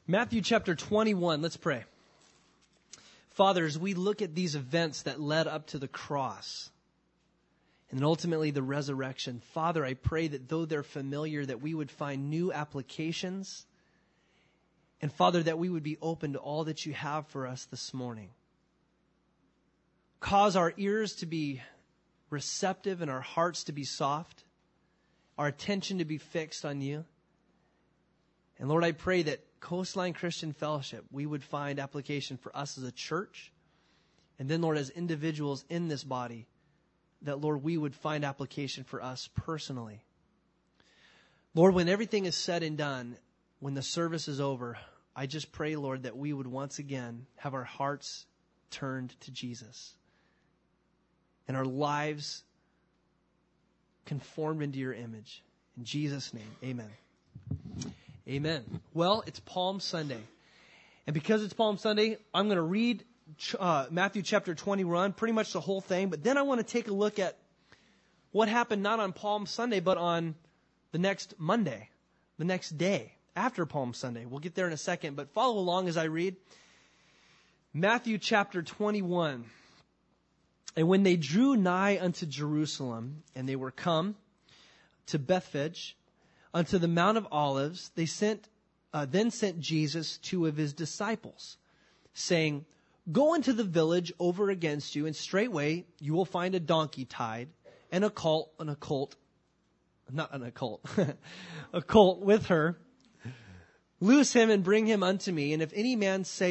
Matthew chapter 21, let's pray. Father, as we look at these events that led up to the cross and then ultimately the resurrection, Father, I pray that though they're familiar, that we would find new applications. And Father, that we would be open to all that you have for us this morning. Cause our ears to be receptive and our hearts to be soft, our attention to be fixed on you. And Lord, I pray that Coastline Christian Fellowship, we would find application for us as a church. And then, Lord, as individuals in this body, that, Lord, we would find application for us personally. Lord, when everything is said and done, when the service is over, I just pray, Lord, that we would once again have our hearts turned to Jesus and our lives conformed into your image. In Jesus' name, amen. Amen. Well, it's Palm Sunday. And because it's Palm Sunday, I'm going to read Matthew chapter 21, pretty much the whole thing. But then I want to take a look at what happened not on Palm Sunday, but on the next Monday, the next day after Palm Sunday. We'll get there in a second, but follow along as I read. Matthew chapter 21. And when they drew nigh unto Jerusalem, and they were come to Bethphage, unto the Mount of Olives, they then sent Jesus two of his disciples, saying, Go into the village over against you, and straightway you will find a donkey tied, and a colt with her. Loose him and bring him unto me. And if any man say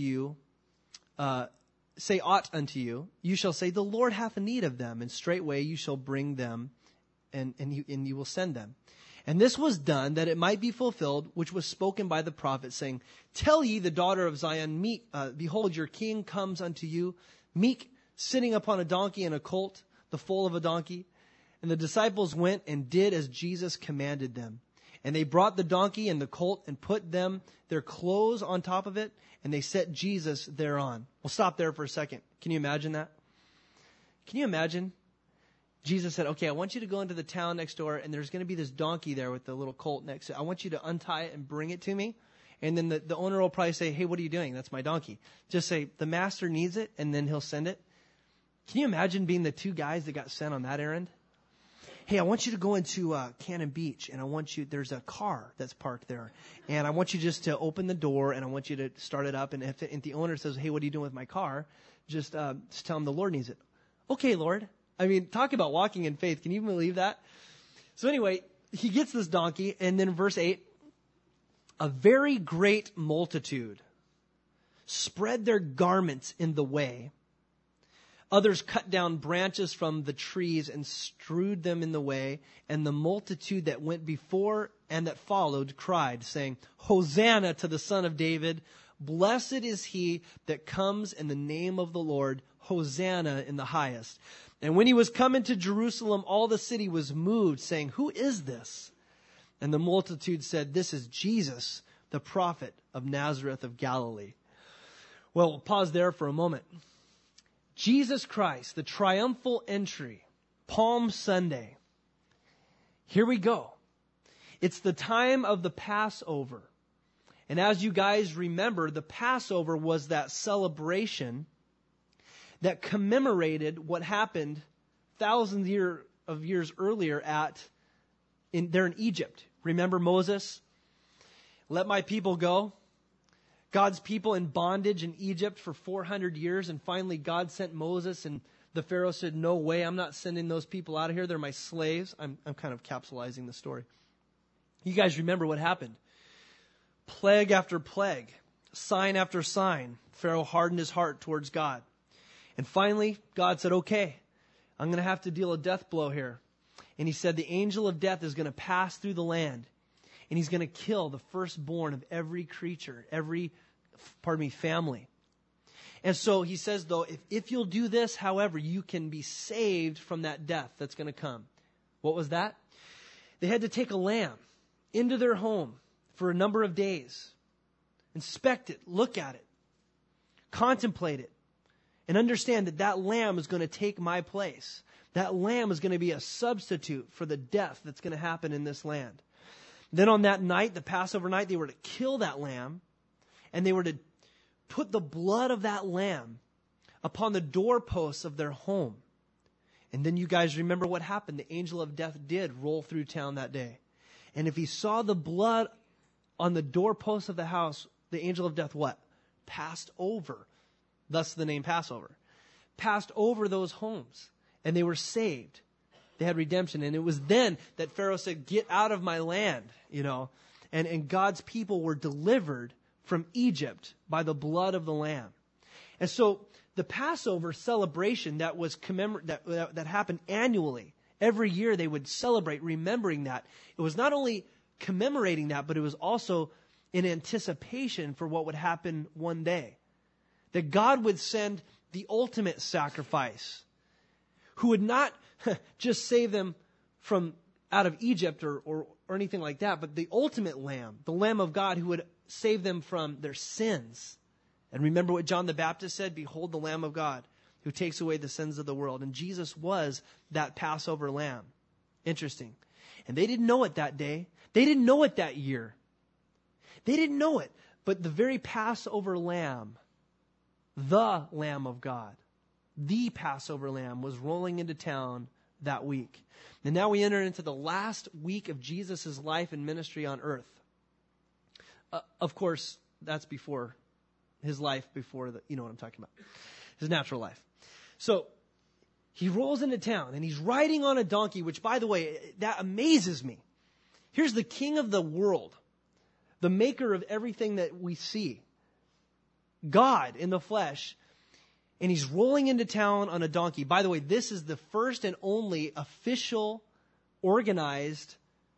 aught unto you, you shall say, The Lord hath need of them, and straightway you shall bring them, and you will send them. And this was done that it might be fulfilled, which was spoken by the prophet, saying, Tell ye the daughter of Zion, behold, your king comes unto you, meek, sitting upon a donkey and a colt, the foal of a donkey. And the disciples went and did as Jesus commanded them. And they brought the donkey and the colt and put their clothes on top of it, and they set Jesus thereon. We'll stop there for a second. Can you imagine that? Can you imagine? Jesus said, okay, I want you to go into the town next door, and there's going to be this donkey there with the little colt next to it. I want you to untie it and bring it to me. And then the owner will probably say, hey, what are you doing? That's my donkey. Just say, the master needs it, and then he'll send it. Can you imagine being the two guys that got sent on that errand? Hey, I want you to go into Cannon Beach, and there's a car that's parked there. And I want you just to open the door, and I want you to start it up. And if the owner says, hey, what are you doing with my car? Just tell him the Lord needs it. Okay, Lord. I mean, talk about walking in faith. Can you believe that? So anyway, he gets this donkey, and then verse 8, a very great multitude spread their garments in the way. Others cut down branches from the trees and strewed them in the way. And the multitude that went before and that followed cried, saying, Hosanna to the Son of David. Blessed is he that comes in the name of the Lord. Hosanna in the highest. And when he was come into Jerusalem, all the city was moved, saying, Who is this? And the multitude said, This is Jesus, the prophet of Nazareth of Galilee. Well, we'll pause there for a moment. Jesus Christ, the triumphal entry, Palm Sunday. Here we go. It's the time of the Passover. And as you guys remember, the Passover was that celebration that commemorated what happened thousands of years earlier there in Egypt. Remember Moses? Let my people go. God's people in bondage in Egypt for 400 years. And finally God sent Moses, and the Pharaoh said, no way, I'm not sending those people out of here. They're my slaves. I'm kind of capsulizing the story. You guys remember what happened. Plague after plague, sign after sign. Pharaoh hardened his heart towards God. And finally, God said, okay, I'm going to have to deal a death blow here. And he said the angel of death is going to pass through the land. And he's going to kill the firstborn of every creature, every family. And so he says, though, if you'll do this, however, you can be saved from that death that's going to come. What was that? They had to take a lamb into their home for a number of days. Inspect it, look at it, contemplate it, and understand that that lamb is going to take my place. That lamb is going to be a substitute for the death that's going to happen in this land. Then on that night, the Passover night, they were to kill that lamb. and they were to put the blood of that lamb upon the doorposts of their home. And then you guys remember what happened. The angel of death did roll through town that day. And if he saw the blood on the doorposts of the house, the angel of death what? Passed over. Thus the name Passover. Passed over those homes. And they were saved. They had redemption. And it was then that Pharaoh said, get out of my land, And God's people were delivered from Egypt by the blood of the Lamb. And so the Passover celebration that was that happened annually, every year they would celebrate remembering that. It was not only commemorating that, but it was also in anticipation for what would happen one day. That God would send the ultimate sacrifice, who would not just save them from out of Egypt or anything like that, but the ultimate Lamb, the Lamb of God, who would save them from their sins. And remember what John the Baptist said, behold the Lamb of God who takes away the sins of the world. And Jesus was that Passover lamb. Interesting. And they didn't know it that day. They didn't know it that year. They didn't know it. But the very Passover lamb, the Lamb of God, the Passover lamb, was rolling into town that week. And now we enter into the last week of Jesus' life and ministry on earth. Of course, that's before his life, before you know what I'm talking about. His natural life. So he rolls into town and he's riding on a donkey, which, by the way, that amazes me. Here's the king of the world, the maker of everything that we see, God in the flesh, and he's rolling into town on a donkey. By the way, this is the first and only official, organized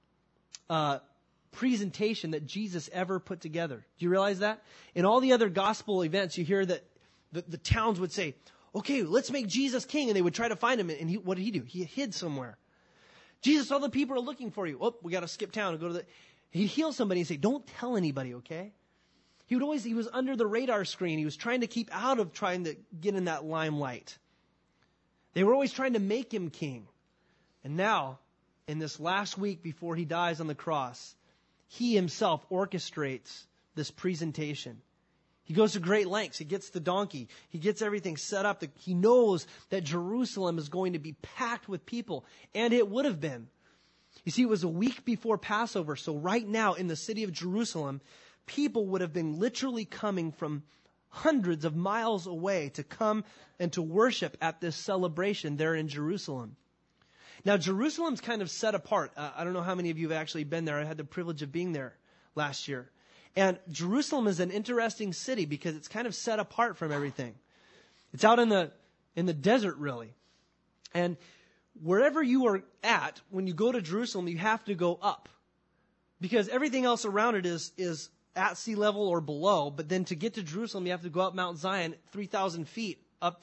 presentation that Jesus ever put together. Do you realize that? In all the other gospel events, you hear that the towns would say, okay, let's make Jesus king. And they would try to find him. And what did he do? He hid somewhere. Jesus, all the people are looking for you. Oh, we got to skip town and go to he'd heal somebody and say, don't tell anybody, okay? He was under the radar screen. He was trying to keep out of trying to get in that limelight. They were always trying to make him king. And now, in this last week before he dies on the cross, he himself orchestrates this presentation. He goes to great lengths. He gets the donkey. He gets everything set up. He knows that Jerusalem is going to be packed with people. And it would have been. You see, it was a week before Passover. So right now in the city of Jerusalem, people would have been literally coming from hundreds of miles away to come and to worship at this celebration there in Jerusalem. Now, Jerusalem's kind of set apart. I don't know how many of you have actually been there. I had the privilege of being there last year. And Jerusalem is an interesting city because it's kind of set apart from everything. It's out in the desert, really. And wherever you are at, when you go to Jerusalem, you have to go up. Because everything else around it is at sea level or below. But then to get to Jerusalem, you have to go up Mount Zion 3,000 feet up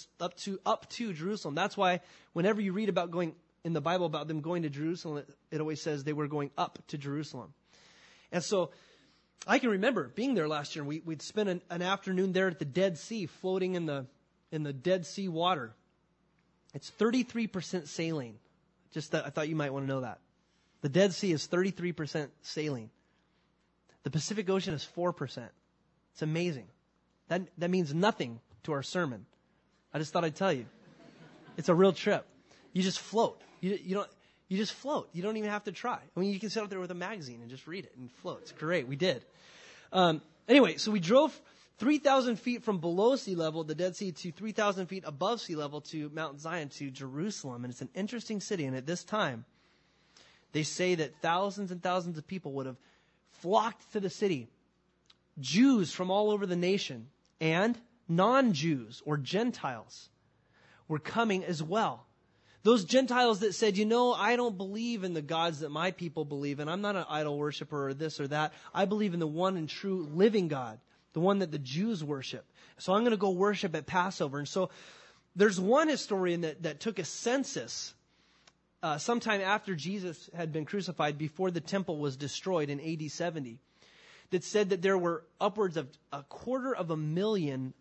to Jerusalem. That's why whenever you read about going in the Bible about them going to Jerusalem, it always says they were going up to Jerusalem. And so I can remember being there last year. We'd spent an afternoon there at the Dead Sea, floating in the Dead Sea water. It's 33% saline. Just that I thought you might want to know that. The Dead Sea is 33% saline. The Pacific Ocean is 4%. It's amazing. That means nothing to our sermon. I just thought I'd tell you. It's a real trip. You just float. You just float. You don't even have to try. I mean, you can sit out there with a magazine and just read it and float. It's great. We did. Anyway, so we drove 3,000 feet from below sea level, the Dead Sea, to 3,000 feet above sea level to Mount Zion, to Jerusalem. And it's an interesting city. And at this time, they say that thousands and thousands of people would have flocked to the city. Jews from all over the nation and non-Jews or Gentiles were coming as well. Those Gentiles that said, I don't believe in the gods that my people believe in. I'm not an idol worshiper or this or that. I believe in the one and true living God, the one that the Jews worship. So I'm going to go worship at Passover. And so there's one historian that took a census sometime after Jesus had been crucified, before the temple was destroyed in AD 70, that said that there were upwards of 250,000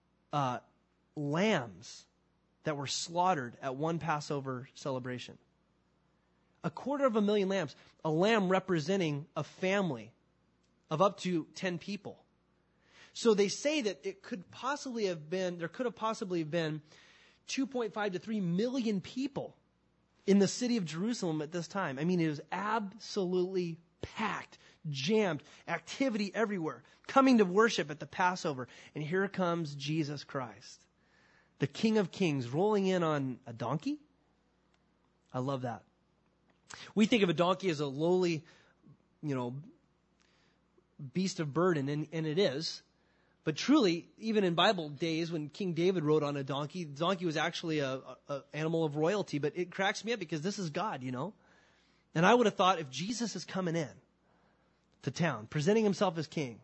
lambs that were slaughtered at one Passover celebration. 250,000 lambs. A lamb representing a family of up to 10 people. So they say that there could have possibly been 2.5 to 3 million people in the city of Jerusalem at this time. I mean, it was absolutely packed, jammed, activity everywhere, coming to worship at the Passover. And here comes Jesus Christ, the King of Kings, rolling in on a donkey. I love that. We think of a donkey as a lowly, beast of burden, and it is. But truly, even in Bible days, when King David rode on a donkey, the donkey was actually a animal of royalty. But it cracks me up because this is God, And I would have thought if Jesus is coming in to town, presenting himself as king,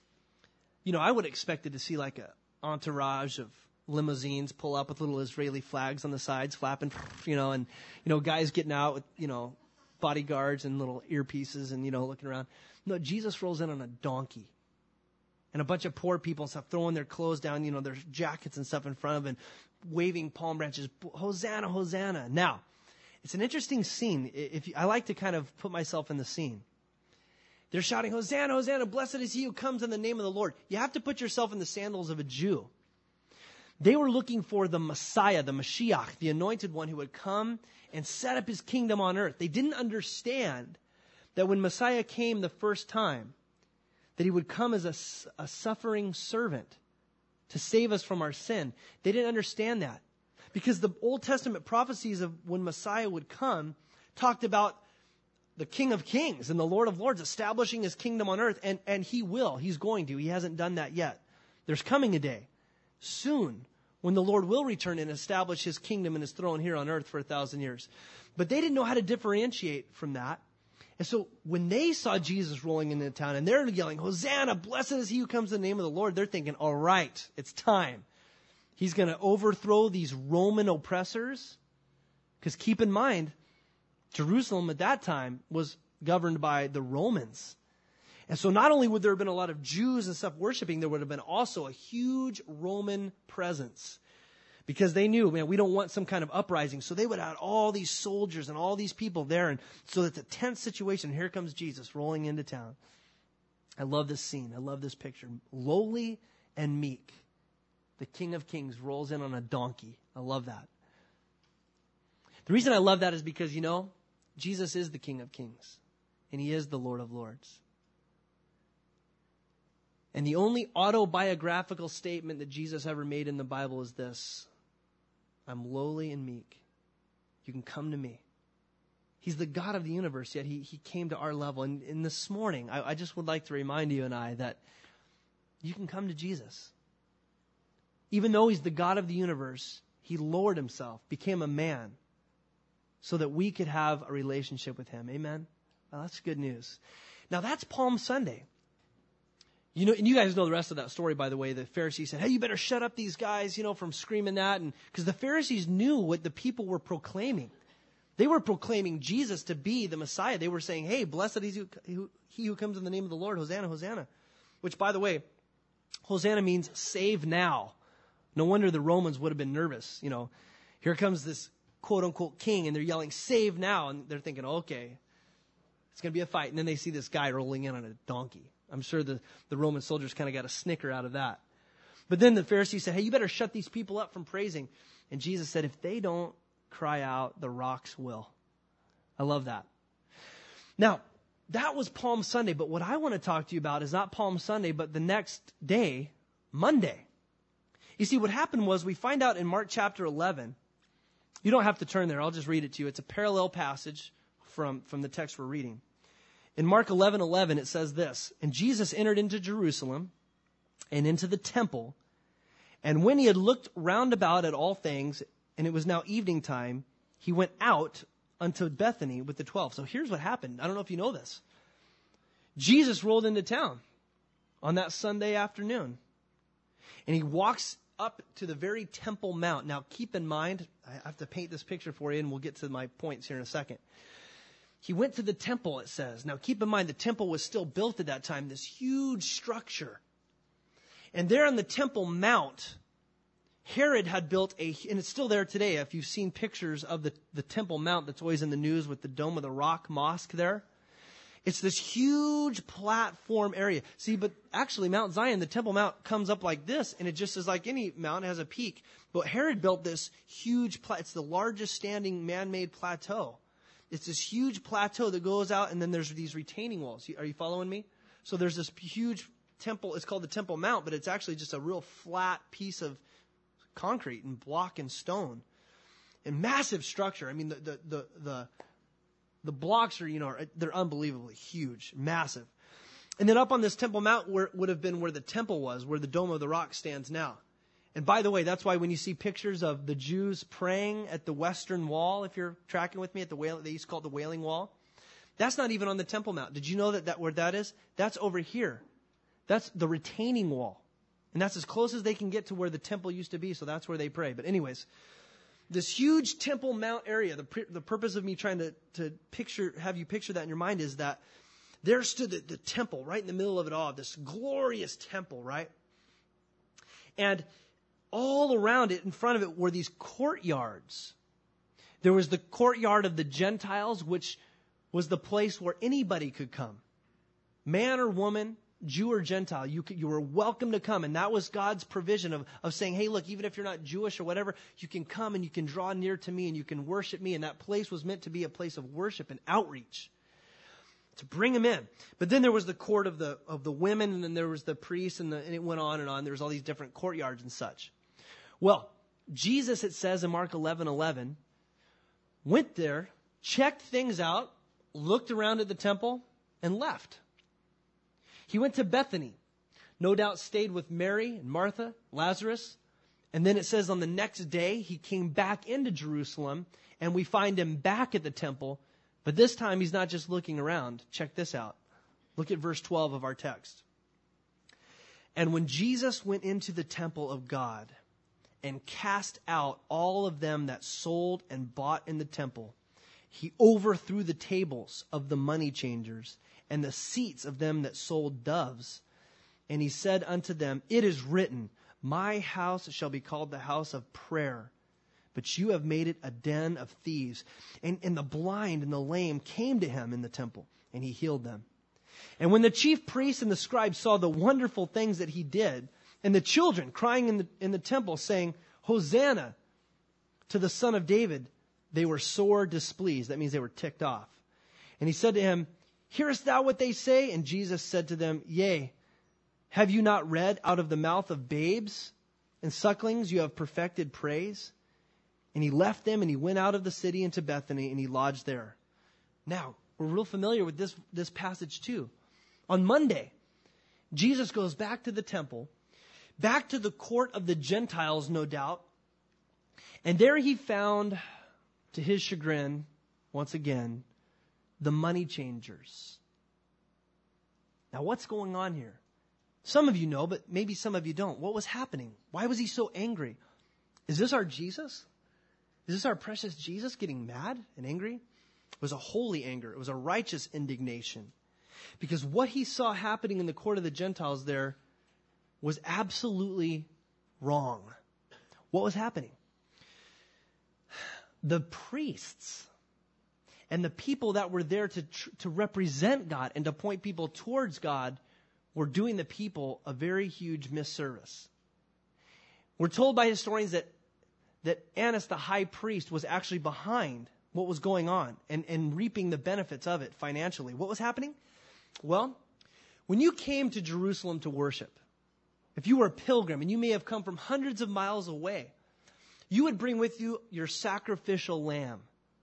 I would have expected to see like a entourage of limousines pull up with little Israeli flags on the sides, flapping, and, guys getting out with, bodyguards and little earpieces and, looking around. No, Jesus rolls in on a donkey. And a bunch of poor people and stuff throwing their clothes down, their jackets and stuff in front of him, waving palm branches, Hosanna, Hosanna. Now, it's an interesting scene. I like to kind of put myself in the scene. They're shouting, Hosanna, Hosanna, blessed is he who comes in the name of the Lord. You have to put yourself in the sandals of a Jew. They were looking for the Messiah, the Mashiach, the anointed one who would come and set up his kingdom on earth. They didn't understand that when Messiah came the first time, that he would come as a suffering servant to save us from our sin. They didn't understand that. Because the Old Testament prophecies of when Messiah would come talked about the King of Kings and the Lord of Lords establishing his kingdom on earth. And he will. He's going to. He hasn't done that yet. There's coming a day soon when the Lord will return and establish his kingdom and his throne here on earth for 1,000 years. But they didn't know how to differentiate from that. And so when they saw Jesus rolling into town and they're yelling, Hosanna, blessed is he who comes in the name of the Lord, they're thinking, all right, it's time. He's going to overthrow these Roman oppressors. Because keep in mind, Jerusalem at that time was governed by the Romans. And so not only would there have been a lot of Jews and stuff worshiping, there would have been also a huge Roman presence. Because they knew, we don't want some kind of uprising. So they would have all these soldiers and all these people there. And so it's a tense situation. Here comes Jesus rolling into town. I love this scene. I love this picture. Lowly and meek. The King of Kings rolls in on a donkey. I love that. The reason I love that is because, Jesus is the King of Kings. And he is the Lord of Lords. And the only autobiographical statement that Jesus ever made in the Bible is this: I'm lowly and meek. You can come to me. He's the God of the universe, yet he came to our level. And this morning, I just would like to remind you and I that you can come to Jesus. Even though he's the God of the universe, he lowered himself, became a man, so that we could have a relationship with him. Amen? Well, that's good news. Now, that's Palm Sunday. And you guys know the rest of that story, by the way. The Pharisees said, hey, you better shut up these guys, from screaming that. And because the Pharisees knew what the people were proclaiming. They were proclaiming Jesus to be the Messiah. They were saying, hey, blessed is he who comes in the name of the Lord. Hosanna, Hosanna. Which, by the way, Hosanna means save now. No wonder the Romans would have been nervous. Here comes this quote-unquote king, and they're yelling, save now. And they're thinking, okay, it's going to be a fight. And then they see this guy rolling in on a donkey. I'm sure the Roman soldiers kind of got a snicker out of that. But then the Pharisees said, hey, you better shut these people up from praising. And Jesus said, if they don't cry out, the rocks will. I love that. Now, that was Palm Sunday. But what I want to talk to you about is not Palm Sunday, but the next day, Monday. You see, what happened was we find out in Mark chapter 11. You don't have to turn there. I'll just read it to you. It's a parallel passage from the text we're reading. In Mark 11:11, it says this: And Jesus entered into Jerusalem and into the temple. And when he had looked round about at all things, and it was now evening time, he went out unto Bethany with the 12. So here's what happened. I don't know if you know this. Jesus rolled into town on that Sunday afternoon. And he walks up to the very Temple Mount. Now keep in mind, I have to paint this picture for you, and we'll get to my points here in a second. He went to the temple, it says. Now, keep in mind, the temple was still built at that time, this huge structure. And there on the Temple Mount, Herod had built and it's still there today. If you've seen pictures of the Temple Mount that's always in the news with the Dome of the Rock mosque there. It's this huge platform area. See, but actually Mount Zion, the Temple Mount, comes up like this, and it just is like any mountain, has a peak. But Herod built this huge, it's the largest standing man-made plateau. It's this huge plateau that goes out, and then there's these retaining walls. Are you following me? So there's this huge temple. It's called the Temple Mount, but it's actually just a real flat piece of concrete and block and stone. And massive structure. I mean, the blocks are, they're unbelievably huge, massive. And then up on this Temple Mount would have been where the temple was, where the Dome of the Rock stands now. And by the way, that's why when you see pictures of the Jews praying at the Western Wall, if you're tracking with me, they used to call it the Wailing Wall. That's not even on the Temple Mount. Did you know that where that is? That's over here. That's the retaining wall. And that's as close as they can get to where the temple used to be, so that's where they pray. But anyways, this huge Temple Mount area, the purpose of me trying to have you picture that in your mind is that there stood the temple right in the middle of it all, this glorious temple, right? And all around it, in front of it, were these courtyards. There was the courtyard of the Gentiles, which was the place where anybody could come. Man or woman, Jew or Gentile, you were welcome to come. And that was God's provision of saying, hey, look, even if you're not Jewish or whatever, you can come and you can draw near to me and you can worship me. And that place was meant to be a place of worship and outreach to bring them in. But then there was the court of the women, and then there was the priests, and it went on and on. There was all these different courtyards and such. Well, Jesus, it says in Mark 11:11, went there, checked things out, looked around at the temple, and left. He went to Bethany, no doubt stayed with Mary and Martha, Lazarus. And then it says on the next day, he came back into Jerusalem, and we find him back at the temple. But this time, he's not just looking around. Check this out. Look at verse 12 of our text. And when Jesus went into the temple of God and cast out all of them that sold and bought in the temple, he overthrew the tables of the money changers and the seats of them that sold doves. And he said unto them, it is written, my house shall be called the house of prayer, but you have made it a den of thieves. And the blind and the lame came to him in the temple, and he healed them. And when the chief priests and the scribes saw the wonderful things that he did, and the children crying in the temple, saying, Hosanna to the Son of David, they were sore displeased. That means they were ticked off. And he said to him, hearest thou what they say? And Jesus said to them, yea, have you not read, out of the mouth of babes and sucklings you have perfected praise? And he left them, and he went out of the city into Bethany, and he lodged there. Now, we're real familiar with this passage too. On Monday, Jesus goes back to the temple, back to the court of the Gentiles, no doubt. And there he found, to his chagrin, once again, the money changers. Now, what's going on here? Some of you know, but maybe some of you don't. What was happening? Why was he so angry? Is this our Jesus? Is this our precious Jesus getting mad and angry? It was a holy anger. It was a righteous indignation. Because what he saw happening in the court of the Gentiles there was absolutely wrong. What was happening? The priests and the people that were there to represent God and to point people towards God were doing the people a very huge misservice. We're told by historians that Annas, the high priest, was actually behind what was going on and reaping the benefits of it financially. What was happening? Well, when you came to Jerusalem to worship, if you were a pilgrim, and you may have come from hundreds of miles away, you would bring with you your sacrificial lamb,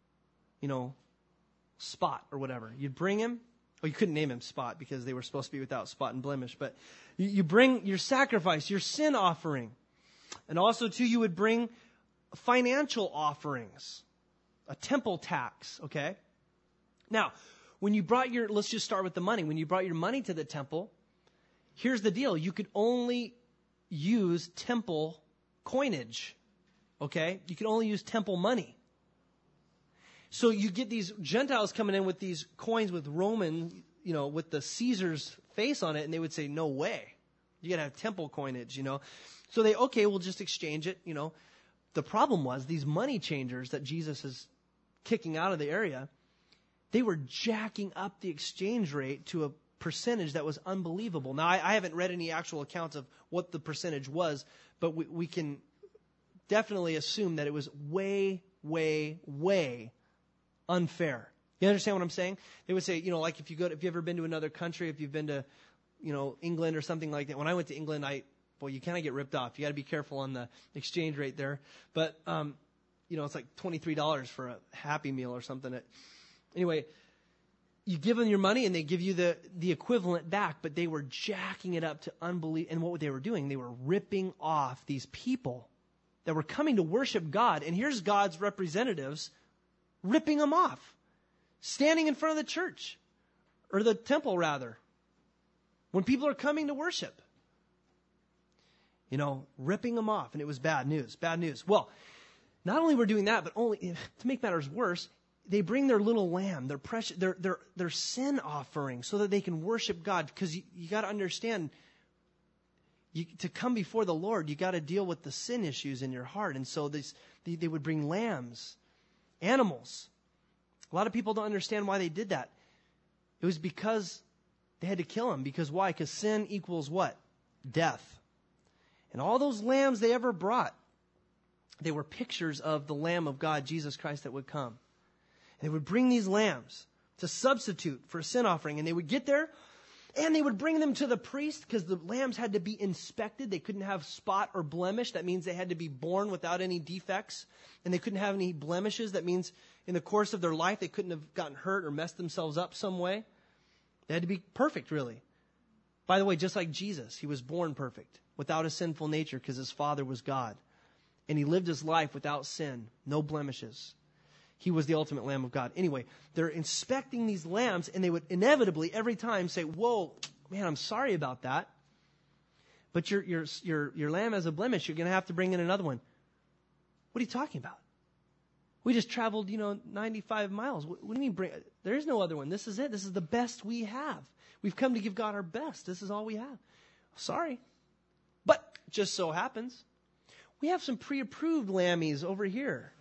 Spot or whatever. You'd bring him. Well, you couldn't name him Spot because they were supposed to be without spot and blemish, but you bring your sacrifice, your sin offering. And also, too, you would bring financial offerings, a temple tax, okay? Now, when you brought let's just start with the money. When you brought your money to the temple, here's the deal. You could only use temple coinage, okay? You could only use temple money. So you get these Gentiles coming in with these coins with Roman, with the Caesar's face on it, and they would say, no way. You got to have temple coinage, So we'll just exchange it, The problem was these money changers that Jesus is kicking out of the area, They were jacking up the exchange rate to a percentage that was unbelievable. Now, I haven't read any actual accounts of what the percentage was, but we can definitely assume that it was way, way, way unfair. You understand what I'm saying? They would say, like if you've ever been to another country, if you've been to, England or something like that. When I went to England, you kind of get ripped off. You got to be careful on the exchange rate there. But, it's like $23 for a Happy Meal or something. Anyway, you give them your money and they give you the equivalent back, but they were jacking it up to unbelief. And what they were doing, they were ripping off these people that were coming to worship God. And here's God's representatives ripping them off, standing in front of the church, or the temple rather, when people are coming to worship. Ripping them off. And it was bad news. Bad news. Well, not only were doing that, but to make matters worse, they bring their little lamb, their precious, their sin offering, so that they can worship God. Because you got to understand, to come before the Lord, you got to deal with the sin issues in your heart. And so they would bring lambs, animals. A lot of people don't understand why they did that. It was because they had to kill him. Because why? Because sin equals what? Death. And all those lambs they ever brought, they were pictures of the Lamb of God, Jesus Christ, that would come. And they would bring these lambs to substitute for a sin offering. And they would get there, and they would bring them to the priest, because the lambs had to be inspected. They couldn't have spot or blemish. That means they had to be born without any defects. And they couldn't have any blemishes. That means in the course of their life, they couldn't have gotten hurt or messed themselves up some way. They had to be perfect, really. By the way, just like Jesus, he was born perfect, without a sinful nature, because his Father was God. And he lived his life without sin, no blemishes. He was the ultimate Lamb of God. Anyway, they're inspecting these lambs, and they would inevitably every time say, "Whoa, man, I'm sorry about that. But your lamb has a blemish. You're going to have to bring in another one." What are you talking about? We just traveled, 95 miles. What do you mean there is no other one. This is it. This is the best we have. We've come to give God our best. This is all we have. Sorry. But just so happens, we have some pre-approved lammies over here.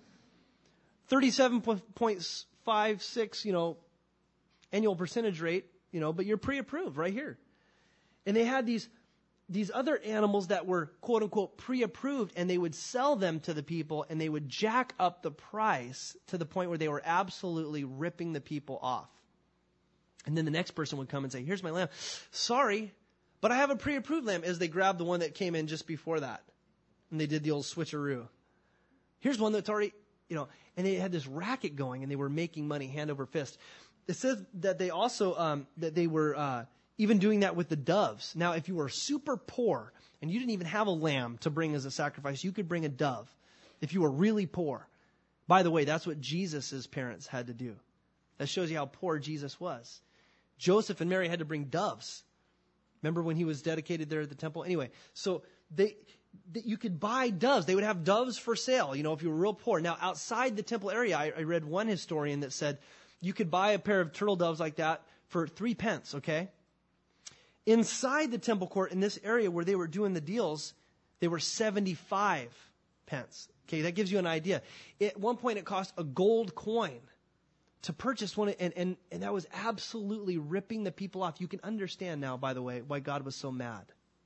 37.56, annual percentage rate, but you're pre-approved right here. And they had these other animals that were, quote unquote, pre-approved, and they would sell them to the people, and they would jack up the price to the point where they were absolutely ripping the people off. And then the next person would come and say, "Here's my lamb. Sorry, but I have a pre-approved lamb," as they grabbed the one that came in just before that. And they did the old switcheroo. Here's one that's already, and they had this racket going, and they were making money hand over fist. It says that they also, that they were even doing that with the doves. Now, if you were super poor and you didn't even have a lamb to bring as a sacrifice, you could bring a dove if you were really poor. By the way, that's what Jesus' parents had to do. That shows you how poor Jesus was. Joseph and Mary had to bring doves. Remember when he was dedicated there at the temple? Anyway, so you could buy doves. They would have doves for sale, if you were real poor. Now, outside the temple area, I read one historian that said you could buy a pair of turtle doves like that for 3 pence, okay? Inside the temple court, in this area where they were doing the deals, they were 75 pence. Okay, that gives you an idea. At one point, it cost a gold coin to purchase one, and that was absolutely ripping the people off. You can understand now, by the way, why God was so mad.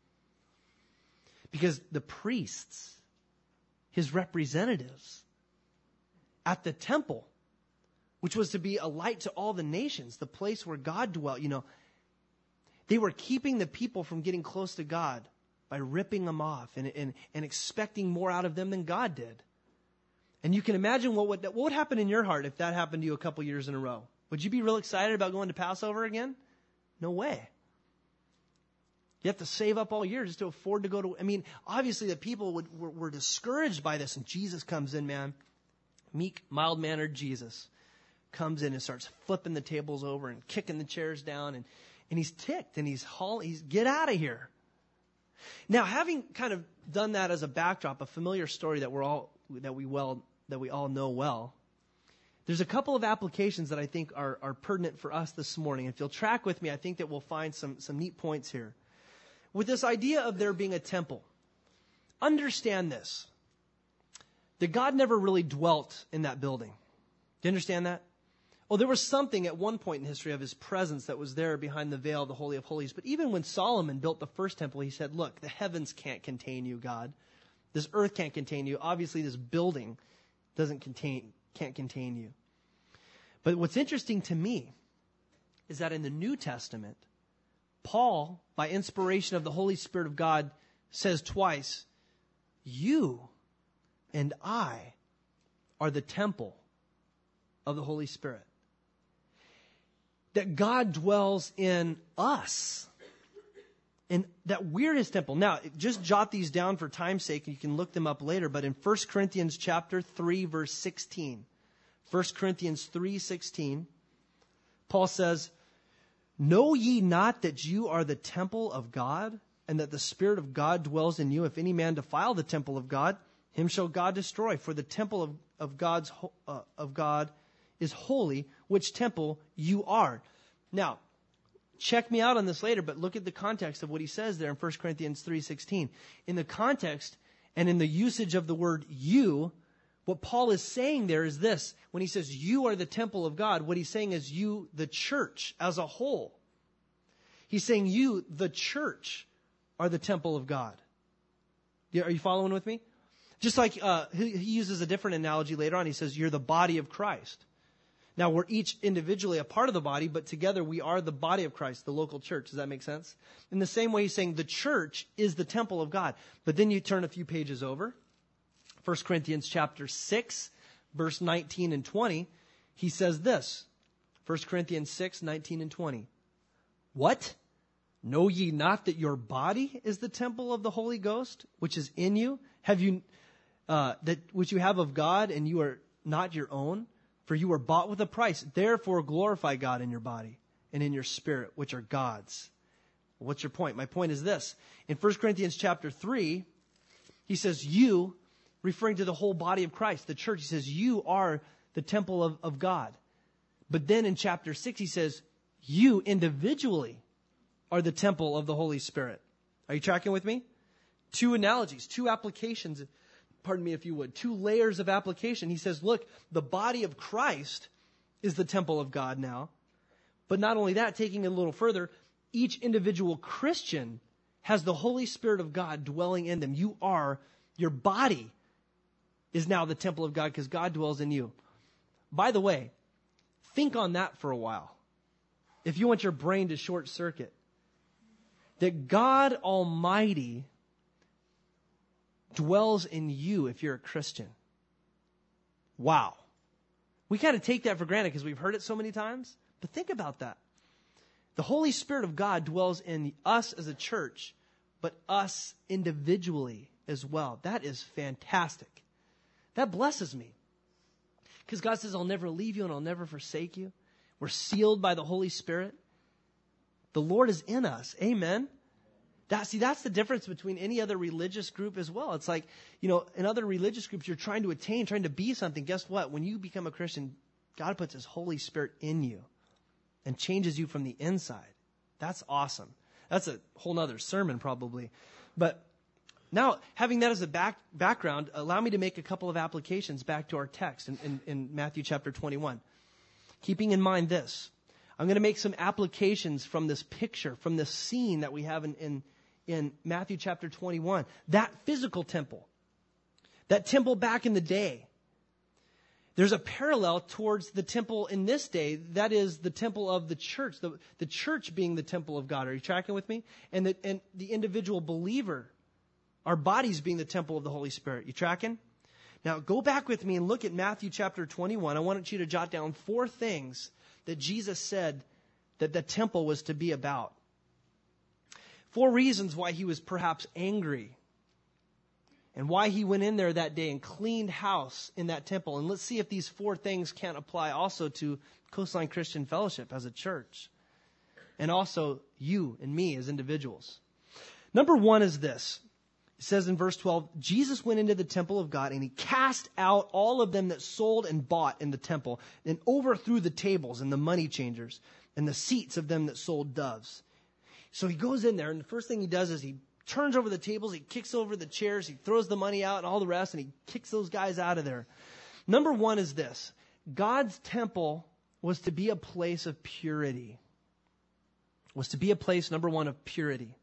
Because the priests, his representatives, at the temple, which was to be a light to all the nations, the place where God dwelt, they were keeping the people from getting close to God by ripping them off and expecting more out of them than God did. And you can imagine what would happen in your heart if that happened to you a couple years in a row. Would you be real excited about going to Passover again? No way. You have to save up all year just to afford to go to... obviously the people were discouraged by this, and Jesus comes in, man. Meek, mild-mannered Jesus comes in and starts flipping the tables over and kicking the chairs down, and he's ticked, and he's get out of here. Now, having kind of done that as a backdrop, a familiar story that we all know well, there's a couple of applications that I think are pertinent for us this morning. If you'll track with me, I think that we'll find some neat points here. With this idea of there being a temple, understand this, that God never really dwelt in that building. Do you understand that? Oh, there was something at one point in history of his presence that was there behind the veil of the Holy of Holies. But even when Solomon built the first temple, he said, look, the heavens can't contain you, God. This earth can't contain you. Obviously, this building can't contain you. But what's interesting to me is that in the New Testament, Paul, by inspiration of the Holy Spirit of God, says twice, you and I are the temple of the Holy Spirit. That God dwells in us. And that we're his temple. Now, just jot these down for time's sake. You can look them up later. But in 1 Corinthians chapter 3, verse 16. 1 Corinthians 3:16. Paul says, know ye not that you are the temple of God, and that the Spirit of God dwells in you? If any man defile the temple of God, him shall God destroy. For the temple of God is holy, which temple you are. Now, check me out on this later, but look at the context of what he says there in 1 Corinthians 3:16. In the context and in the usage of the word you, what Paul is saying there is this. When he says you are the temple of God, what he's saying is you, the church as a whole. He's saying you, the church, are the temple of God. Are you following with me? Just like he uses a different analogy later on. He says you're the body of Christ. Now, we're each individually a part of the body, but together we are the body of Christ, the local church. Does that make sense? In the same way, he's saying the church is the temple of God. But then you turn a few pages over. 1 Corinthians chapter 6, verse 19 and 20. He says this. 1 Corinthians 6, 19 and 20. What? Know ye not that your body is the temple of the Holy Ghost, which is in you? Have you, that which you have of God, and you are not your own? For you were bought with a price. Therefore glorify God in your body and in your spirit, which are God's. What's your point? My point is this. In 1 Corinthians chapter 3, he says you, referring to the whole body of Christ, the church. He says you are the temple of God. But then in chapter 6, he says you individually are the temple of the Holy Spirit. Are you tracking with me? Two analogies, two applications. Pardon me if you would, two layers of application. He says, look, the body of Christ is the temple of God now. But not only that, taking it a little further, each individual Christian has the Holy Spirit of God dwelling in them. Your body is now the temple of God because God dwells in you. By the way, think on that for a while. If you want your brain to short circuit, that God Almighty dwells in you if you're a Christian. Wow. We kind of take that for granted because we've heard it so many times. But think about that. The Holy Spirit of God dwells in us as a church, but us individually as well. That is fantastic. That blesses me. Because God says, I'll never leave you and I'll never forsake you. We're sealed by the Holy Spirit. The Lord is in us. Amen. That's the difference between any other religious group as well. It's like, in other religious groups, you're trying to be something. Guess what? When you become a Christian, God puts his Holy Spirit in you and changes you from the inside. That's awesome. That's a whole nother sermon probably. But now, having that as a background, allow me to make a couple of applications back to our text in Matthew chapter 21. Keeping in mind this, I'm going to make some applications from this picture, from this scene that we have in Matthew chapter 21. That physical temple, that temple back in the day. There's a parallel towards the temple in this day. That is the temple of the church, the church being the temple of God. Are you tracking with me? And the individual believer, our bodies being the temple of the Holy Spirit. You tracking? Now go back with me and look at Matthew chapter 21. I want you to jot down 4 things that Jesus said that the temple was to be about. 4 reasons why he was perhaps angry and why he went in there that day and cleaned house in that temple. And let's see if these 4 things can't apply also to Coastline Christian Fellowship as a church and also you and me as individuals. Number 1 is this. It says in verse 12, Jesus went into the temple of God and he cast out all of them that sold and bought in the temple and overthrew the tables and the money changers and the seats of them that sold doves. So he goes in there and the first thing he does is he turns over the tables, he kicks over the chairs, he throws the money out and all the rest, and he kicks those guys out of there. Number 1 is this. God's temple was to be a place of purity. Was to be a place, number one, of purity.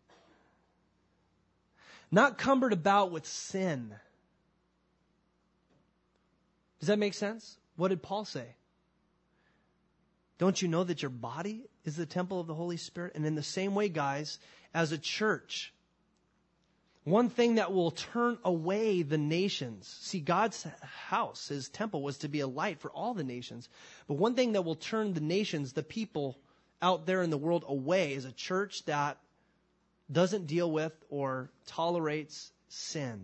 Not cumbered about with sin. Does that make sense? What did Paul say? Don't you know that your body is the temple of the Holy Spirit? And in the same way, guys, as a church, one thing that will turn away the nations. See, God's house, His temple, was to be a light for all the nations. But one thing that will turn the nations, the people out there in the world, away is a church that doesn't deal with or tolerates sin.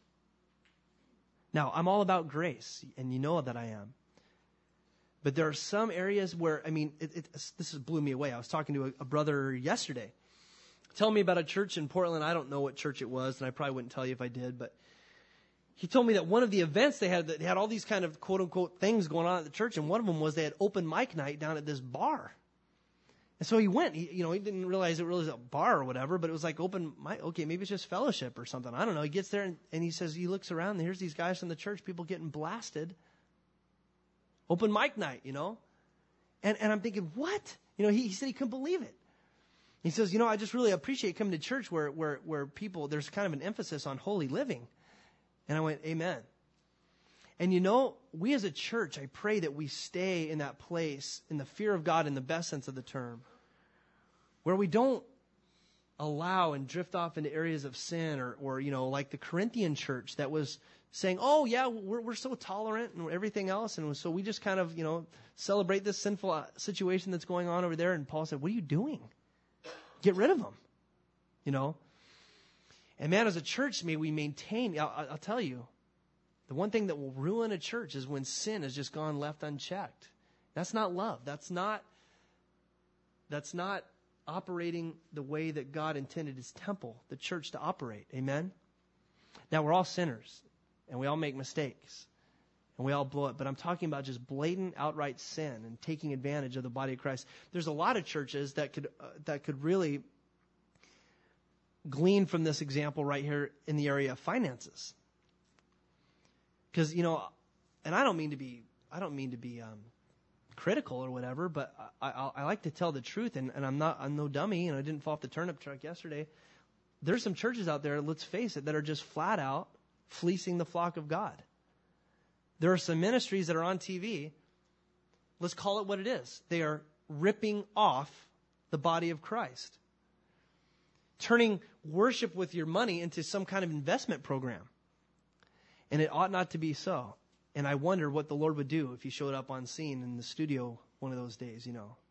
Now, I'm all about grace, and you know that I am. But there are some areas where, this blew me away. I was talking to a brother yesterday, telling me about a church in Portland. I don't know what church it was, and I probably wouldn't tell you if I did, but he told me that one of the events they had all these kind of quote-unquote things going on at the church, and one of them was they had open mic night down at this bar. And so he went. He didn't realize it really was a bar or whatever, but it was like open mic. Okay, maybe it's just fellowship or something. I don't know. He gets there, and he says, he looks around, and here's these guys from the church, people getting blasted. Open mic night, And I'm thinking, what? He said he couldn't believe it. He says, I just really appreciate coming to church where people, there's kind of an emphasis on holy living. And I went, amen. And we as a church, I pray that we stay in that place in the fear of God in the best sense of the term, where we don't allow and drift off into areas of sin or like the Corinthian church that was saying, oh yeah, we're so tolerant and everything else. And so we just kind of, celebrate this sinful situation that's going on over there. And Paul said, what are you doing? Get rid of them, And man, as a church, may we maintain, I'll tell you, the one thing that will ruin a church is when sin has just gone left unchecked. That's not love. That's not operating the way that God intended His temple, the church, to operate. Amen? Now, we're all sinners, and we all make mistakes, and we all blow it. But I'm talking about just blatant, outright sin and taking advantage of the body of Christ. There's a lot of churches that could really glean from this example right here in the area of finances. Because, and I don't mean to be critical or whatever, but I like to tell the truth, and I'm no dummy, and I didn't fall off the turnip truck yesterday. There's some churches out there, let's face it, that are just flat out fleecing the flock of God. There are some ministries that are on TV. Let's call it what it is. They are ripping off the body of Christ, turning worship with your money into some kind of investment program. And it ought not to be so. And I wonder what the Lord would do if He showed up on scene in the studio one of those days,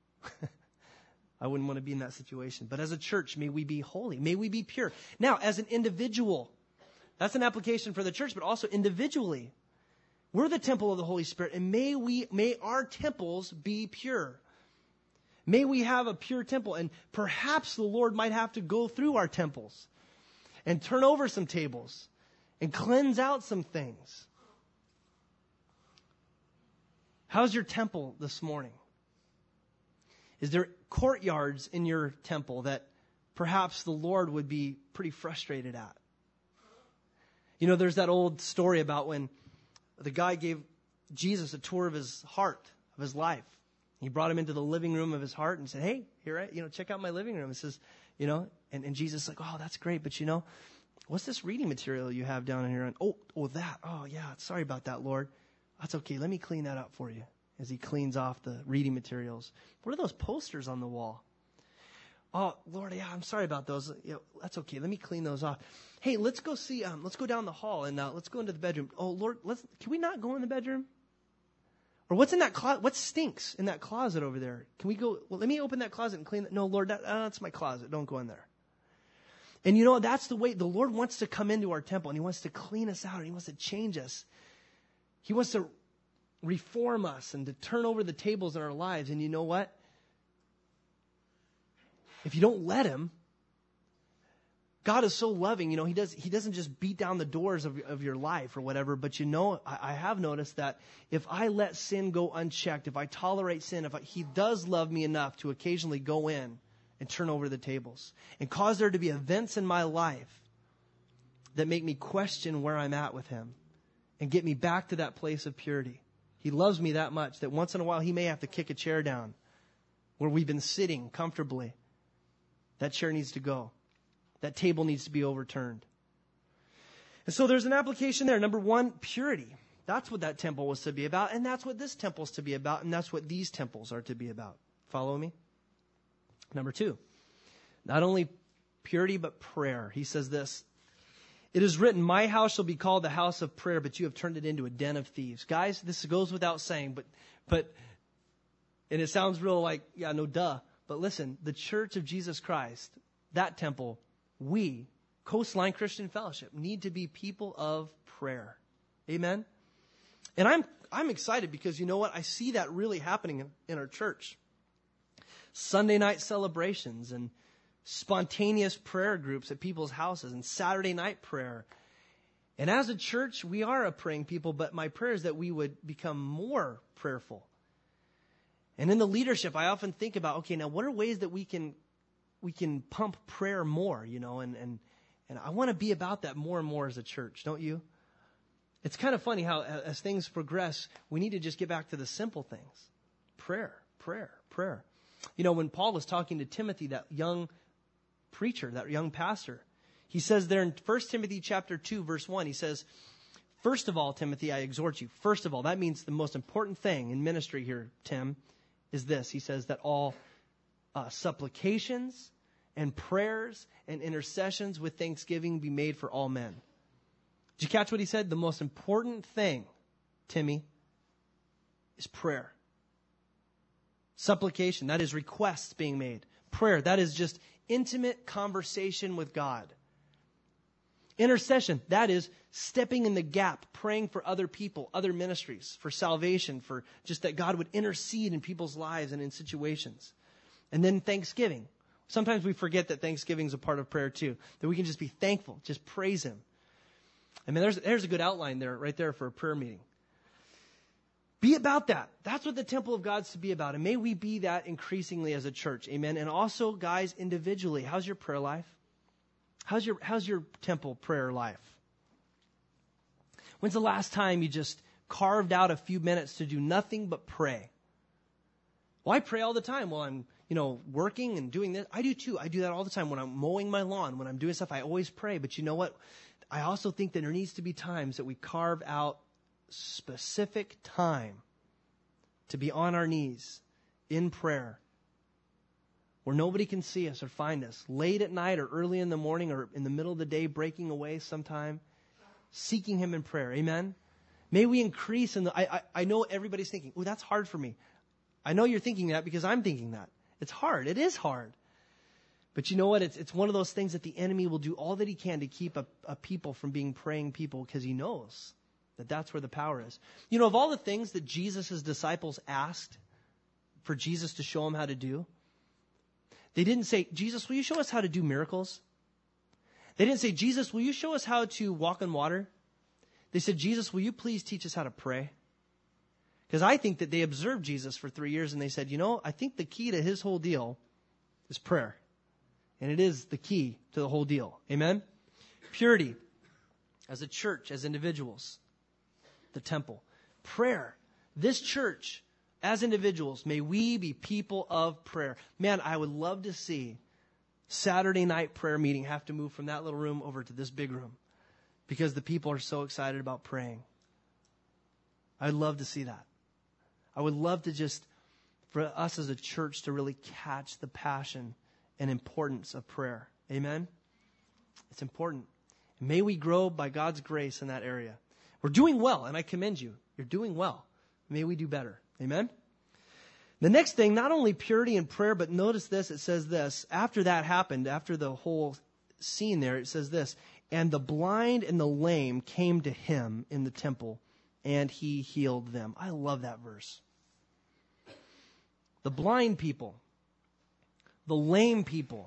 I wouldn't want to be in that situation. But as a church, may we be holy. May we be pure. Now, as an individual, that's an application for the church, but also individually. We're the temple of the Holy Spirit, and may our temples be pure. May we have a pure temple, and perhaps the Lord might have to go through our temples and turn over some tables and cleanse out some things. How's your temple this morning? Is there courtyards in your temple that perhaps the Lord would be pretty frustrated at? There's that old story about when the guy gave Jesus a tour of his heart, of his life. He brought him into the living room of his heart and said, hey, here, check out my living room. It says, and Jesus is like, oh, that's great. But what's this reading material you have down in here? And, oh, that. Oh, yeah. Sorry about that, Lord. That's okay. Let me clean that up for you. As he cleans off the reading materials. What are those posters on the wall? Oh, Lord, yeah, I'm sorry about those. That's okay. Let me clean those off. Hey, let's go see, let's go down the hall and let's go into the bedroom. Oh, Lord, can we not go in the bedroom? Or what's in that closet? What stinks in that closet over there? Can we go, let me open that closet and clean it. No, Lord, that's my closet. Don't go in there. And that's the way the Lord wants to come into our temple, and He wants to clean us out, and He wants to change us. He wants to reform us and to turn over the tables in our lives. And you know what? If you don't let Him, God is so loving. He doesn't just beat down the doors of your life or whatever. But I have noticed that if I let sin go unchecked, if I tolerate sin, He does love me enough to occasionally go in and turn over the tables and cause there to be events in my life that make me question where I'm at with Him and get me back to that place of purity. He loves me that much that once in a while he may have to kick a chair down where we've been sitting comfortably. That chair needs to go. That table needs to be overturned. And so there's an application there. Number one, purity. That's what that temple was to be about, and that's what this temple is to be about, and that's what these temples are to be about. Follow me? Number two, not only purity, but prayer. He says this, "It is written, my house shall be called the house of prayer, but you have turned it into a den of thieves." Guys, this goes without saying, but and it sounds real like, yeah, no duh. But listen, the Church of Jesus Christ, that temple, we, Coastline Christian Fellowship, need to be people of prayer. Amen? And I'm excited because you know what? I see that really happening in our church. Sunday night celebrations and spontaneous prayer groups at people's houses and Saturday night prayer. And as a church, we are a praying people, but my prayer is that we would become more prayerful. And in the leadership, I often think about, okay, now what are ways that we can pump prayer more, you know, and I want to be about that more and more as a church, don't you? It's kind of funny how as things progress, we need to just get back to the simple things. Prayer, prayer, prayer. You know, when Paul was talking to Timothy, that young preacher, that young pastor, he says there in 1 Timothy chapter 2, verse 1, he says, "First of all, Timothy, I exhort you." First of all, that means the most important thing in ministry here, Tim, is this. He says that all supplications and prayers and intercessions with thanksgiving be made for all men. Did you catch what he said? The most important thing, Timmy, is prayer. Supplication, that is requests being made. Prayer, that is just intimate conversation with God. Intercession, that is stepping in the gap, praying for other people, other ministries, for salvation, for just that God would intercede in people's lives and in situations. And then thanksgiving. Sometimes we forget that Thanksgiving is a part of prayer too, that we can just be thankful, just praise Him. I mean, there's a good outline there, right there for a prayer meeting. Be about that. That's what the temple of God's to be about. And may we be that increasingly as a church. Amen. And also, guys, individually, how's your prayer life? How's your temple prayer life? When's the last time you just carved out a few minutes to do nothing but pray? Well, I pray all the time while I'm, working and doing this. I do too. I do that all the time. When I'm mowing my lawn, when I'm doing stuff, I always pray. But you know what? I also think that there needs to be times that we carve out specific time to be on our knees in prayer where nobody can see us or find us, late at night or early in the morning or in the middle of the day, breaking away sometime, seeking Him in prayer. Amen? May we increase in I know everybody's thinking, oh, that's hard for me. I know you're thinking that because I'm thinking that. It's hard. It is hard. But you know what? It's one of those things that the enemy will do all that he can to keep a people from being praying people because he knows that that's where the power is. You know, of all the things that Jesus' disciples asked for Jesus to show them how to do, they didn't say, "Jesus, will you show us how to do miracles?" They didn't say, "Jesus, will you show us how to walk on water?" They said, "Jesus, will you please teach us how to pray?" Because I think that they observed Jesus for 3 years and they said, I think the key to His whole deal is prayer. And it is the key to the whole deal. Amen? Purity as a church, as individuals. The temple. Prayer. This church, as individuals, may we be people of prayer. Man, I would love to see Saturday night prayer meeting have to move from that little room over to this big room because the people are so excited about praying. I'd love to see that. I would love to for us as a church to really catch the passion and importance of prayer. Amen? It's important. May we grow by God's grace in that area. We're doing well, and I commend you. You're doing well. May we do better. Amen? The next thing, not only purity and prayer, but notice this, it says this. After that happened, after the whole scene there, it says this, "And the blind and the lame came to Him in the temple, and He healed them." I love that verse. The blind people, the lame people,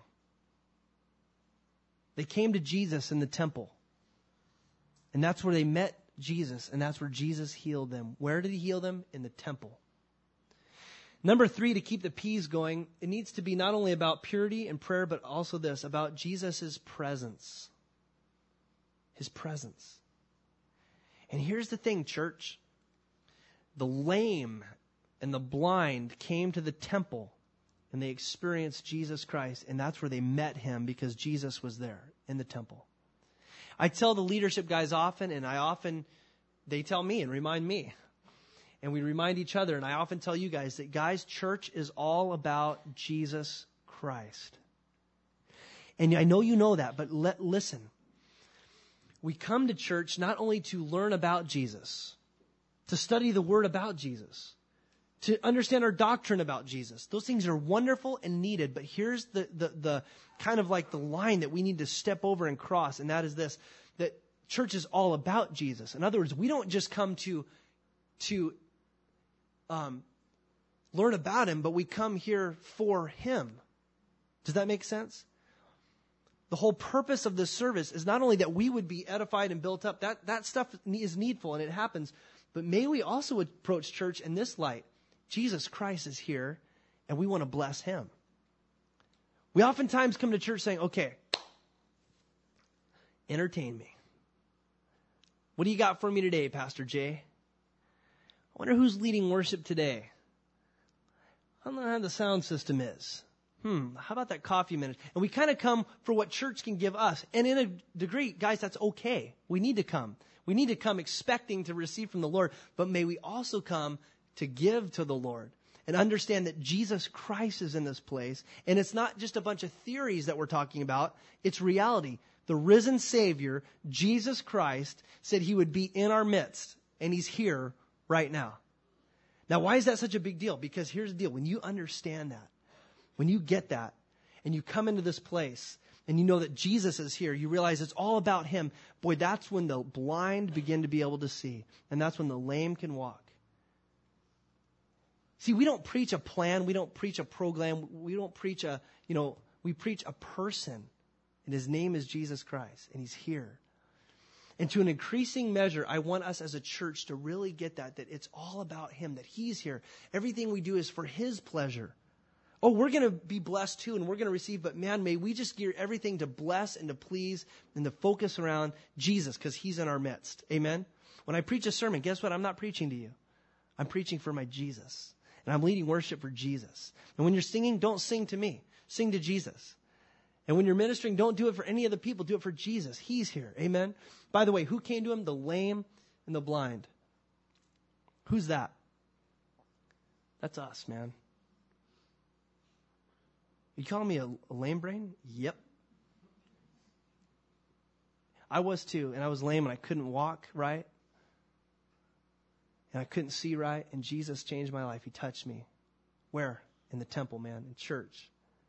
they came to Jesus in the temple. And that's where they met Jesus, and that's where Jesus healed them. Where did He heal them? In the temple. Number 3, to keep the P's going, it needs to be not only about purity and prayer, but also this, about Jesus' presence. His presence. And here's the thing, church. the lame and the blind came to the temple and they experienced Jesus Christ. And that's where they met him, because Jesus was there in the temple. I tell the leadership guys often, and they tell me and remind me. And we remind each other. And I often tell you guys that, guys, church is all about Jesus Christ. And I know you know that, but listen. We come to church not only to learn about Jesus, to study the Word about Jesus, to understand our doctrine about Jesus. Those things are wonderful and needed, but here's the kind of like the line that we need to step over and cross, and that is this, that church is all about Jesus. In other words, we don't just come to learn about him, but we come here for him. Does that make sense? The whole purpose of this service is not only that we would be edified and built up. That stuff is needful and it happens. But may we also approach church in this light. Jesus Christ is here and we want to bless him. We oftentimes come to church saying, okay, entertain me. What do you got for me today, Pastor Jay? I wonder who's leading worship today. I don't know how the sound system is. How about that coffee minute? And we kind of come for what church can give us. And in a degree, guys, that's okay. We need to come. We need to come expecting to receive from the Lord. But may we also come to give to the Lord and understand that Jesus Christ is in this place. And it's not just a bunch of theories that we're talking about. It's reality. The risen Savior, Jesus Christ, said he would be in our midst. And he's here right now. Now, why is that such a big deal? Because here's the deal. When you understand that, when you get that, and you come into this place, and you know that Jesus is here, you realize it's all about him. Boy, that's when the blind begin to be able to see. And that's when the lame can walk. See, we don't preach a plan. We don't preach a program. We don't preach we preach a person. And his name is Jesus Christ. And he's here. And to an increasing measure, I want us as a church to really get that it's all about him, that he's here. Everything we do is for his pleasure. Oh, we're going to be blessed too, and we're going to receive, but man, may we just gear everything to bless and to please and to focus around Jesus, because he's in our midst. Amen? When I preach a sermon, guess what? I'm not preaching to you. I'm preaching for my Jesus. And I'm leading worship for Jesus. And when you're singing, don't sing to me. Sing to Jesus. And when you're ministering, don't do it for any other people. Do it for Jesus. He's here. Amen? By the way, who came to him? The lame and the blind. Who's that? That's us, man. You calling me a lame brain? Yep. I was too, and I was lame and I couldn't walk right. And I couldn't see right, and Jesus changed my life. He touched me. Where? In the temple, man, in church.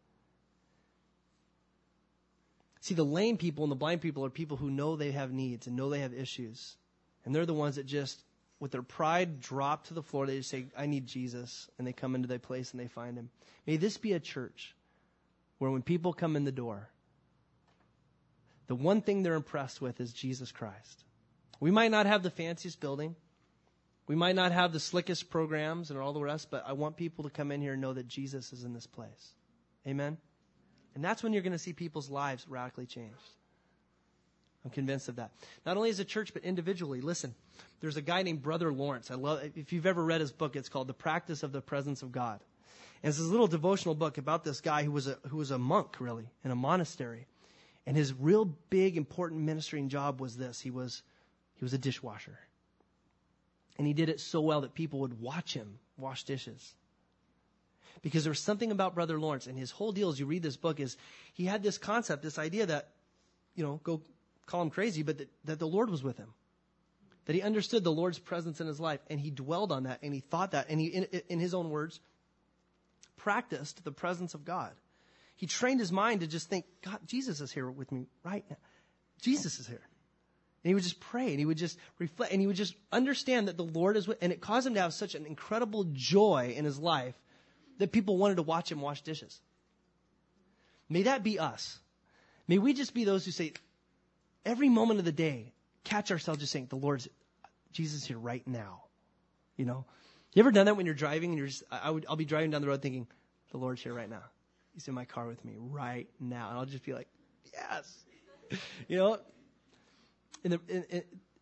See, the lame people and the blind people are people who know they have needs and know they have issues. And they're the ones that just, with their pride dropped to the floor, they just say, I need Jesus. And they come into their place and they find him. May this be a church where when people come in the door, the one thing they're impressed with is Jesus Christ. We might not have the fanciest building. We might not have the slickest programs and all the rest, but I want people to come in here and know that Jesus is in this place. Amen? And that's when you're going to see people's lives radically changed. I'm convinced of that. Not only as a church, but individually. Listen, there's a guy named Brother Lawrence. If you've ever read his book, it's called The Practice of the Presence of God. And it's this little devotional book about this guy who was a monk, really, in a monastery. And his real big, important ministering job was this. He was a dishwasher. And he did it so well that people would watch him wash dishes. Because there was something about Brother Lawrence, and his whole deal as you read this book is he had this concept, this idea that, go call him crazy, but that the Lord was with him. That he understood the Lord's presence in his life, and he dwelled on that, and he thought that, and he, in his own words, practiced the presence of God. He trained his mind to just think, God, Jesus is here with me right now. Jesus is here. And he would just pray, and he would just reflect, and he would just understand that the Lord is with, and it caused him to have such an incredible joy in his life that people wanted to watch him wash dishes. May that be us. May we just be those who say, every moment of the day, catch ourselves just saying, Jesus is here right now. You ever done that when you're driving and I'll be driving down the road thinking, the Lord's here right now. He's in my car with me right now. And I'll just be like, yes.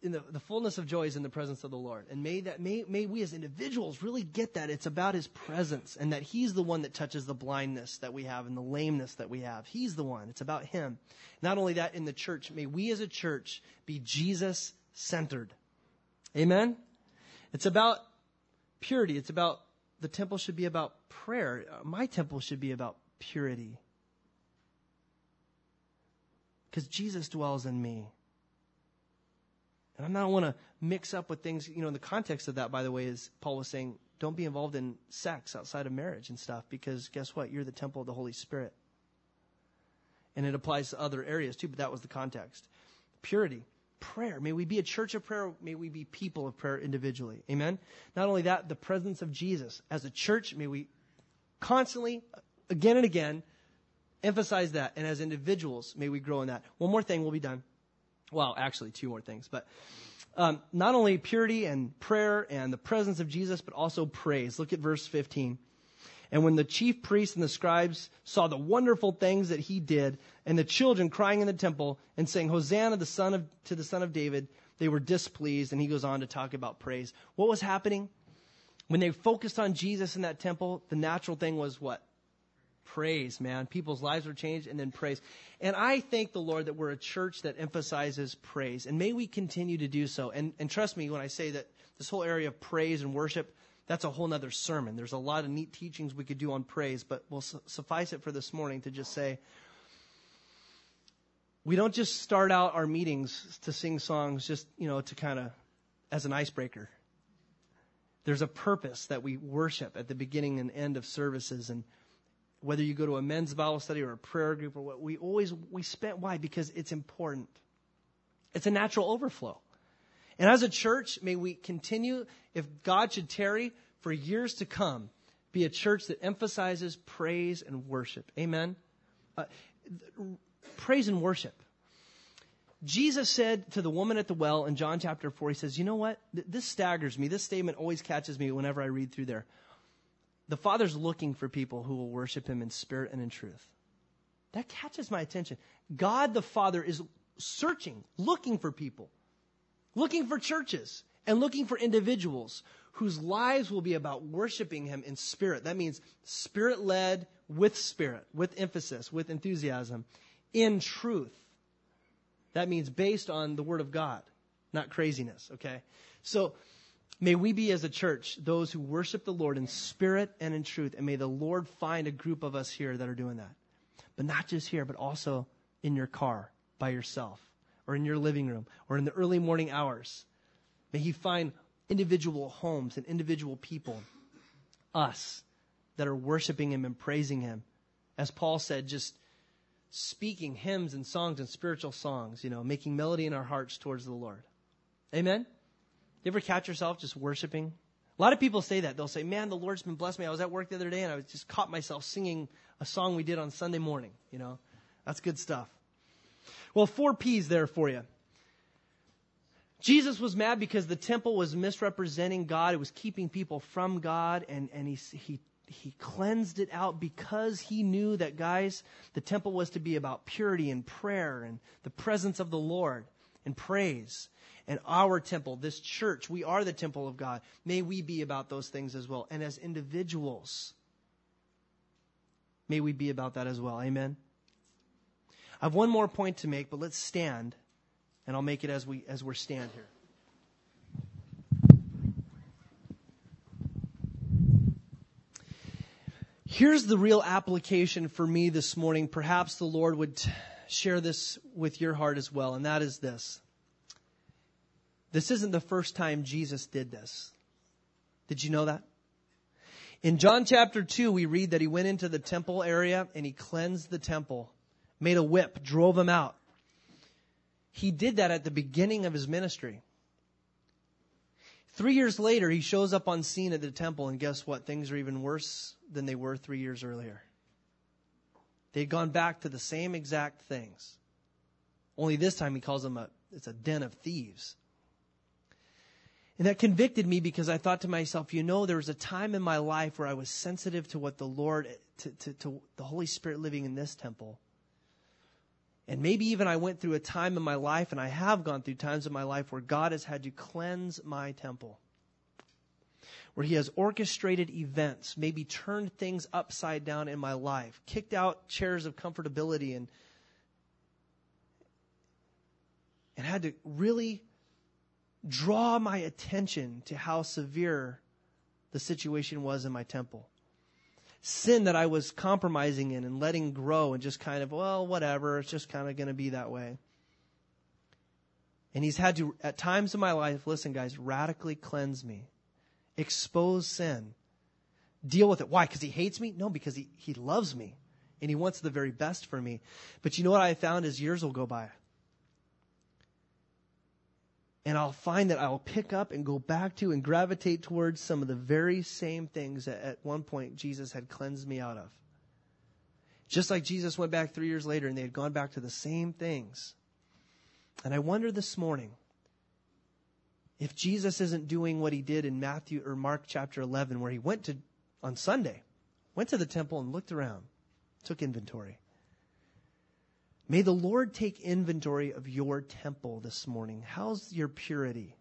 the fullness of joy is in the presence of the Lord. And may we as individuals really get that it's about his presence and that he's the one that touches the blindness that we have and the lameness that we have. He's the one. It's about him. Not only that, in the church, may we as a church be Jesus-centered. Amen? It's about purity. It's about, the temple should be about prayer. My temple should be about purity. Because Jesus dwells in me. And I don't want to mix up with things, in the context of that, by the way, is Paul was saying, don't be involved in sex outside of marriage and stuff, because guess what? You're the temple of the Holy Spirit. And it applies to other areas too, but that was the context. Purity, prayer. May we be a church of prayer. May we be people of prayer individually. Amen? Not only that, the presence of Jesus. As a church, may we constantly, again and again, emphasize that. And as individuals, may we grow in that. One more thing, we'll be done. Well, actually, two more things. But not only purity and prayer and the presence of Jesus, but also praise. Look at verse 15. And when the chief priests and the scribes saw the wonderful things that he did, and the children crying in the temple and saying, Hosanna to the Son of David, they were displeased. And he goes on to talk about praise. What was happening? When they focused on Jesus in that temple, the natural thing was what? Praise, man. People's lives were changed, and then praise. And I thank the Lord that we're a church that emphasizes praise. And may we continue to do so. And trust me when I say that this whole area of praise and worship, that's a whole nother sermon. There's a lot of neat teachings we could do on praise, but we'll suffice it for this morning to just say, we don't just start out our meetings to sing songs just, to kind of as an icebreaker. There's a purpose that we worship at the beginning and end of services. And whether you go to a men's Bible study or a prayer group or what, we spend, why? Because it's important. It's a natural overflow. And as a church, may we continue, if God should tarry for years to come, be a church that emphasizes praise and worship. Amen? Praise and worship. Jesus said to the woman at the well in John chapter 4, he says, you know what? This staggers me. This statement always catches me whenever I read through there. The Father's looking for people who will worship him in spirit and in truth. That catches my attention. God the Father is searching, looking for people, looking for churches, and looking for individuals whose lives will be about worshiping him in spirit. That means spirit-led, with emphasis, with enthusiasm, in truth. That means based on the Word of God, not craziness, okay? So may we be as a church those who worship the Lord in spirit and in truth, and may the Lord find a group of us here that are doing that. But not just here, but also in your car, by yourself, or in your living room, or in the early morning hours. May he find individual homes and individual people, us, that are worshiping him and praising him. As Paul said, just speaking hymns and songs and spiritual songs, making melody in our hearts towards the Lord. Amen? You ever catch yourself just worshiping? A lot of people say that. They'll say, man, the Lord's been blessed me. I was at work the other day and I just caught myself singing a song we did on Sunday morning. That's good stuff. Well, 4 P's there for you. Jesus was mad because the temple was misrepresenting God. It was keeping people from God, and he cleansed it out because he knew that, guys, the temple was to be about purity and prayer and the presence of the Lord and praise. And our temple, this church, we are the temple of God. May we be about those things as well. And as individuals, may we be about that as well. Amen? I have one more point to make, but let's stand, and I'll make it as we're stand here. Here's the real application for me this morning. Perhaps the Lord would share this with your heart as well, and that is this. This isn't the first time Jesus did this. Did you know that? In John chapter 2, we read that he went into the temple area and he cleansed the temple, made a whip, drove them out. He did that at the beginning of his ministry. 3 years later, he shows up on scene at the temple, and guess what? Things are even worse than they were 3 years earlier. They'd gone back to the same exact things. Only this time he calls them it's a den of thieves. And that convicted me because I thought to myself, there was a time in my life where I was sensitive to what the Lord, to the Holy Spirit living in this temple. And maybe even I went through a time in my life, and I have gone through times in my life where God has had to cleanse my temple, where he has orchestrated events, maybe turned things upside down in my life, kicked out chairs of comfortability, and had to really draw my attention to how severe the situation was in my temple. Sin that I was compromising in and letting grow and just kind of, well, whatever, it's just kind of going to be that way. And he's had to, at times in my life, listen guys, radically cleanse me, expose sin, deal with it. Why? Because he hates me? No, because he loves me and he wants the very best for me. But you know what I found is years will go by. And I'll find that I'll pick up and go back to and gravitate towards some of the very same things that at one point Jesus had cleansed me out of. Just like Jesus went back 3 years later and they had gone back to the same things. And I wonder this morning if Jesus isn't doing what he did in Matthew or Mark chapter 11, where he went to, on Sunday, went to the temple and looked around, took inventory. May the Lord take inventory of your temple this morning. How's your purity?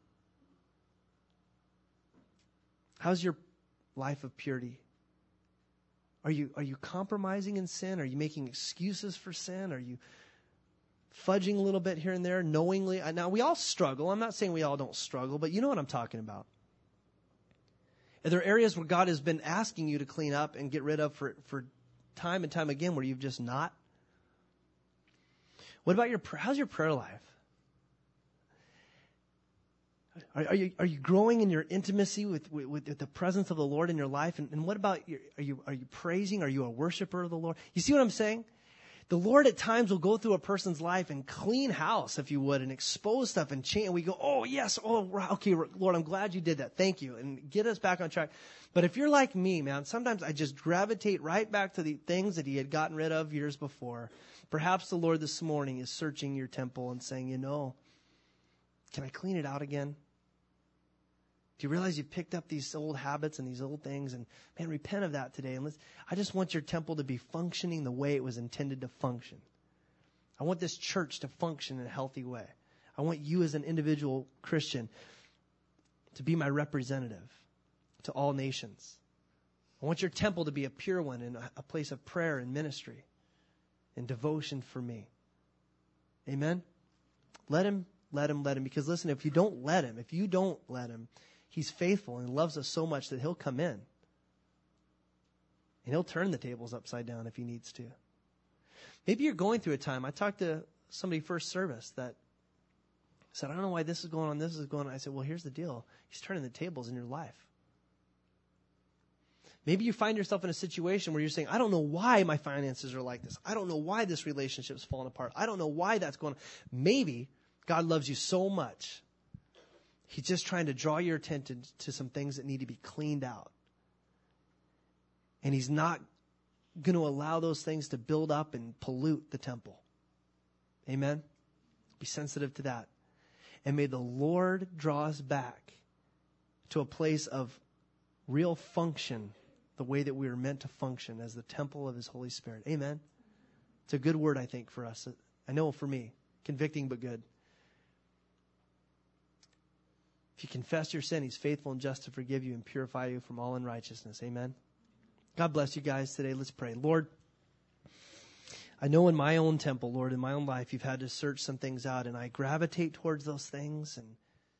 How's your life of purity? Are you compromising in sin? Are you making excuses for sin? Are you fudging a little bit here and there knowingly? Now, we all struggle. I'm not saying we all don't struggle, but you know what I'm talking about. Are there areas where God has been asking you to clean up and get rid of for time and time again where you've just not? What about how's your prayer life? Are you growing in your intimacy with the presence of the Lord in your life? And what about are you praising? Are you a worshiper of the Lord? You see what I'm saying? The Lord at times will go through a person's life and clean house, if you would, and expose stuff and change. And we go, oh, yes, oh, okay, Lord, I'm glad you did that. Thank you. And get us back on track. But if you're like me, man, sometimes I just gravitate right back to the things that he had gotten rid of years before. Perhaps the Lord this morning is searching your temple and saying, can I clean it out again? Do you realize you picked up these old habits and these old things? And man, repent of that today. And I just want your temple to be functioning the way it was intended to function. I want this church to function in a healthy way. I want you as an individual Christian to be my representative to all nations. I want your temple to be a pure one and a place of prayer and ministry and devotion for me. Amen? Let him. Because listen, if you don't let him, he's faithful and loves us so much that he'll come in. And he'll turn the tables upside down if he needs to. Maybe you're going through a time. I talked to somebody first service that said, I don't know why this is going on, I said, well, here's the deal. He's turning the tables in your life. Maybe you find yourself in a situation where you're saying, I don't know why my finances are like this. I don't know why this relationship's falling apart. I don't know why that's going on. Maybe God loves you so much. He's just trying to draw your attention to some things that need to be cleaned out. And he's not going to allow those things to build up and pollute the temple. Amen? Be sensitive to that. And may the Lord draw us back to a place of real function, the way that we were meant to function as the temple of his Holy Spirit. Amen? It's a good word, I think, for us. I know for me. Convicting, but good. If you confess your sin, he's faithful and just to forgive you and purify you from all unrighteousness. Amen? God bless you guys today. Let's pray. Lord, I know in my own temple, Lord, in my own life, you've had to search some things out, and I gravitate towards those things, and